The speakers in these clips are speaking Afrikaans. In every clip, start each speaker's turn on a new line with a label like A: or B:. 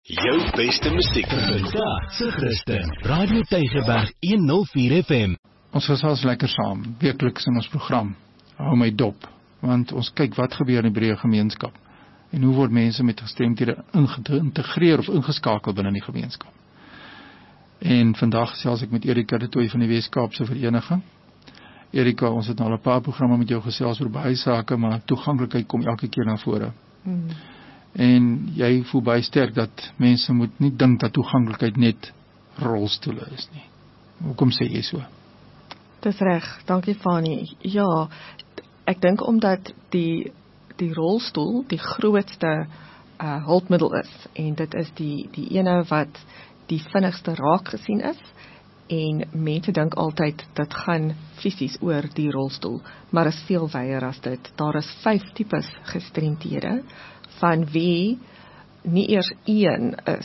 A: Jou beste musiek
B: vandag se Christen, Radio Tygerberg 104 FM.
C: Ons gesels lekker saam, weekliks in ons program. Hou my dop, want ons kyk wat gebeur in die breë gemeenskap en hoe word mense met gestremdhede geïntegreer of ingeskakel binne die gemeenskap. En vandag gesels ek met Erika de Tooy van die Wes-Kaapse Vereniging. Erika, ons het nou al 'n paar programme met jou gesels oor baie sake, maar toeganklikheid kom elke keer na vore. En jy voel baie sterk dat mense moet nie dink dat toeganklikheid net rolstoele is nie. Hoekom sê jy so?
D: Dis reg, dankie Fanie. Ja, ek dink omdat die rolstoel die grootste hulpmiddel is, en dit is die ene wat die vinnigste raak gesien is, en mense dink altyd dit gaan fisies oor die rolstoel, maar is veel wyer as dit. Daar is 5 tipes gestremdhede, van wie nie eers een is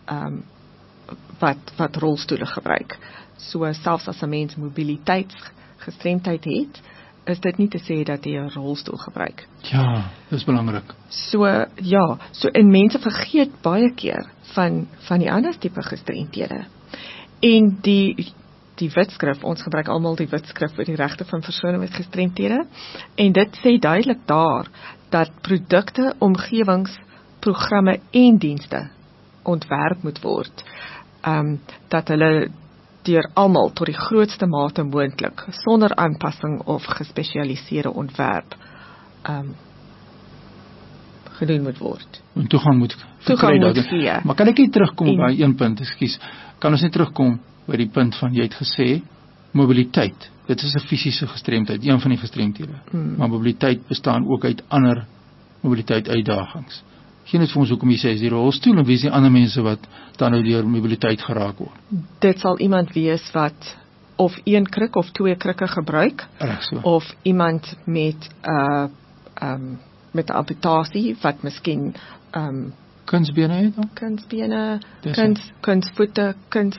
D: wat rolstoele gebruik. So selfs as 'n mens mobiliteitsgestremdheid het, is dit nie te sê dat jy 'n rolstoel gebruik.
C: Ja, dis belangrik.
D: So en mense vergeet baie keer van die ander tipe gestremdhede. En die Wetskrif, ons gebruik almal die Wetskrif vir die regte van persone met gestremdhede, en dit sê duidelik daar dat produkte, omgewings, programme en dienste ontwerp moet word, dat hulle deur almal tot die grootste mate moontlik, sonder aanpassing of gespesialiseerde ontwerp, gedoen moet word.
C: En toegang moet gee. Maar kan ek net terugkom by een punt, ekskuus. Kan ons net terugkom by die punt van, jy het gesê, mobiliteit. Dit is 'n fisiese gestremdheid, een van die gestremdhede. Maar mobiliteit bestaan ook uit ander mobiliteit uitdagings. Geen het vir ons hoekom jy sê, is die rolstoel, en wie is die ander mense wat dan nou deur mobiliteit geraak word?
D: Dit sal iemand wees wat of 1 krik of 2 krikke gebruik, of iemand met 'n amputasie, wat miskien
C: kunsbene het?
D: Kunsvoete,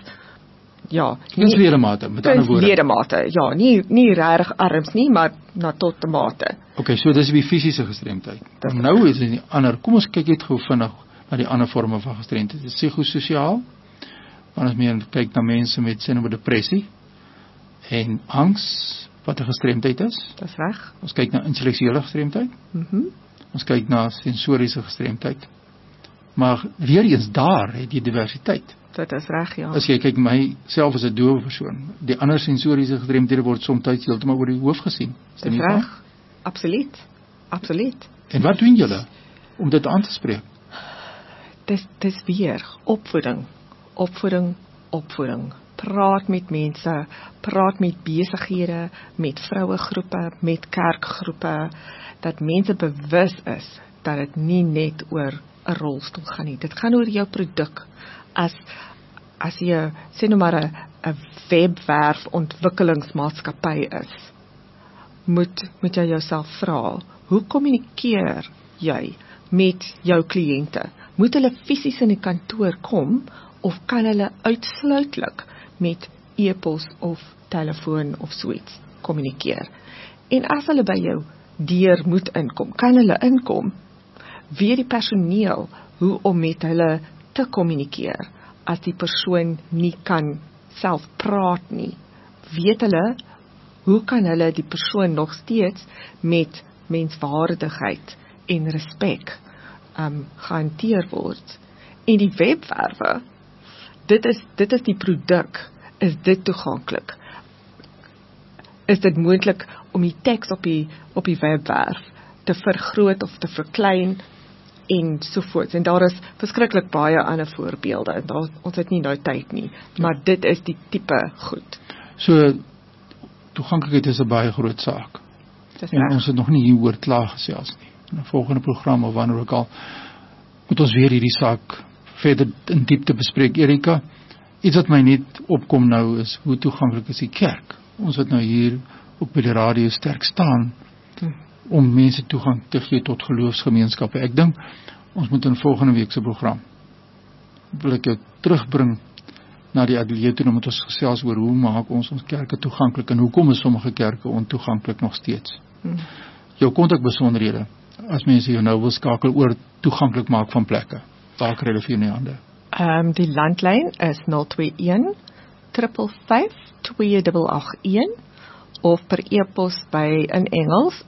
C: kunsledemate, met ander woorde.
D: Kunsledemate, ja, nie regtig arms nie, maar na tot 'n mate.
C: Okay, so dis die fisiese gestremdheid. Nou is dit die ander, kom ons kyk net gou vinnig na die ander vorme van gestremdheid. Dit is psigososiaal, wanneer ons meer kyk na mense met depressie en angs, wat 'n gestremdheid is.
D: Dis reg.
C: Ons kyk na intellektuele gestremdheid. Ons kyk na sensoriese gestremdheid. Maar weer eens daar het jy diversiteit.
D: Dit is reg, ja.
C: As jy kyk, myself as 'n doewe persoon, die ander sensoriese gestremdhede word soms heeltemal oor die hoof gesien.
D: Is dit reg? Absoluut.
C: En wat doen julle om dit aan te spreek?
D: Dis weer opvoeding. Praat met mense, praat met besighede, met vrouegroepe, met kerkgroepe, dat mense bewus is dat dit nie net oor 'n rolstoel gaan nie. Dit gaan oor jou produk. As jy sê nou maar 'n webwerf ontwikkelingsmaatskappy is, moet jy jouself vra, hoe kommunikeer jy met jou kliënte? Moet hulle fisies in die kantoor kom, of kan hulle uitsluitlik met e-pos of telefoon of soets kommunikeer? En as hulle by jou deur moet inkom, kan hulle inkom? Weet die personeel hoe om met hulle te kommunikeer as die persoon nie kan self praat nie? Weet hulle, hoe kan hulle die persoon nog steeds met menswaardigheid en respek gehanteer word? En die webwerwe, dit is die produk, is dit toeganklik? Is dit moontlik om die teks op die webwerf te vergroot of te verklein en sovoorts? En daar is verskriklik baie ander voorbeelde, en ons het nie nou tyd nie, maar dit is die tipe goed.
C: So, toeganklikheid is 'n baie groot saak. En ons het nog nie hieroor klaar gesels nie. In 'n volgende program of wanneer ook al, moet ons weer hierdie saak verder in diepte bespreek. Erika, iets wat my net opkom nou is, hoe toeganklik is die kerk? Ons wat nou hier ook by die radio sterk staan, om mense toegang te gee tot geloofsgemeenskappe. Ek dink, ons moet in volgende week se program, wil ek jou terugbring na die ateljee toe, omdat ons gesels oor hoe maak ons kerke toeganklik, en hoekom is sommige kerke ontoeganklik nog steeds. Jou kontakbesonderhede, as mense jou nou wil skakel oor toeganklik maak van plekke, waar kry hulle vir jou in die hande?
D: Die landlyn is 021 555 2881 of per e-pos by in Engels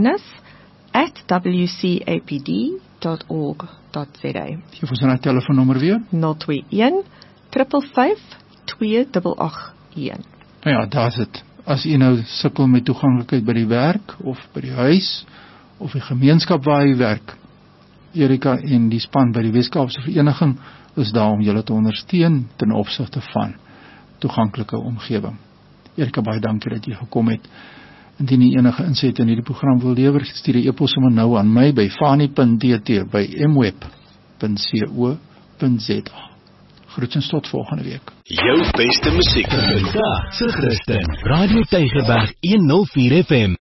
D: awareness@wcapd.org.za.
C: Geef ons nou 'n telefoonnommer weer.
D: 021 555 2881.
C: Nou ja, daar's dit. As jy nou sukkel met toeganklikheid by die werk of by die huis of die gemeenskap waar jy werk, Erika en die span by die Weskaapse Vereniging is daar om julle te ondersteun ten opsigte van toeganklike omgewing. Erika, baie dankie dat jy gekom het. Indien jy enige insette in hierdie program wil lewer, stuur 'n e-pos sommer nou aan my by fani.dt@mweb.co.za. Groetens tot volgende week.
B: Jou beste musiek vandag se Christen. Radio Tygerberg 104 FM.